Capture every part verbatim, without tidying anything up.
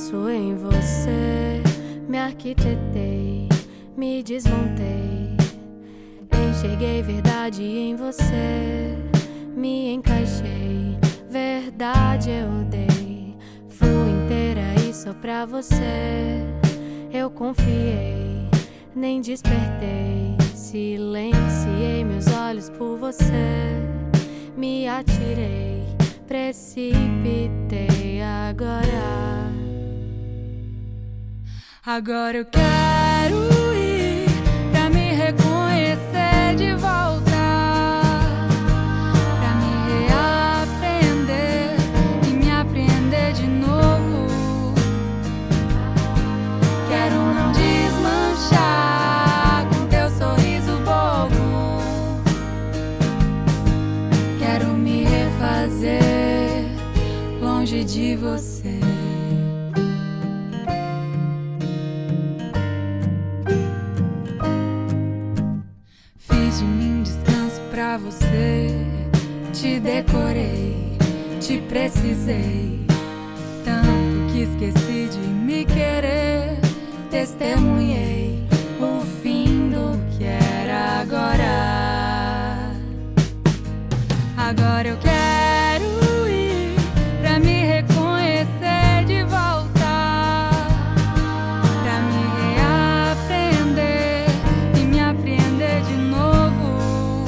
Penso em você, me arquitetei, me desmontei. Enxerguei verdade em você, me encaixei. Verdade eu dei, fui inteira e só pra você. Eu confiei, nem despertei. Silenciei meus olhos por você. Me atirei, precipitei agora. Agora eu quero ir pra me reconhecer de volta, pra me reaprender e me aprender de novo. Quero não desmanchar com teu sorriso bobo. Quero me refazer longe de você. Fiz de mim descanso pra você. Te decorei, te precisei tanto que esqueci de me querer. Testemunhei o fim do que era agora. Agora eu quero ir pra me reconhecer de volta, pra me reaprender e me aprender de novo.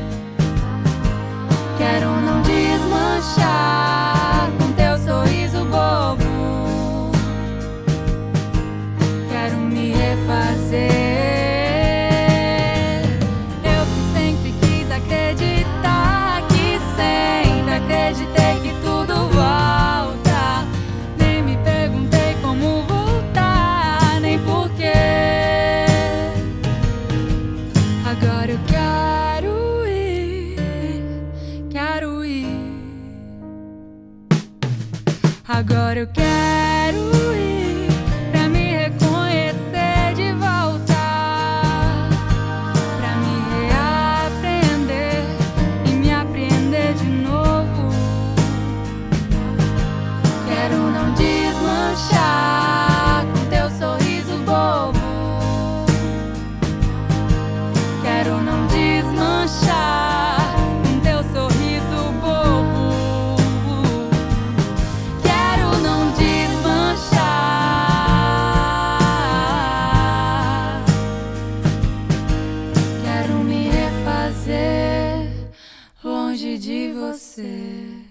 Quero não desmanchar com teu sorriso bobo. Quero me refazer. Eu que sempre quis acreditar, que sempre acreditei que tudo volta. Nem me perguntei como voltar, nem porquê. Agora eu quero ir, quero ir. Agora eu quero ir pra me reconhecer de volta, pra me reaprender e me aprender de novo. Quero não desmanchar com teu sorriso bobo. Quero não desmanchar com teu sorriso bobo. Quero não desmanchar. Quero me refazer longe de você.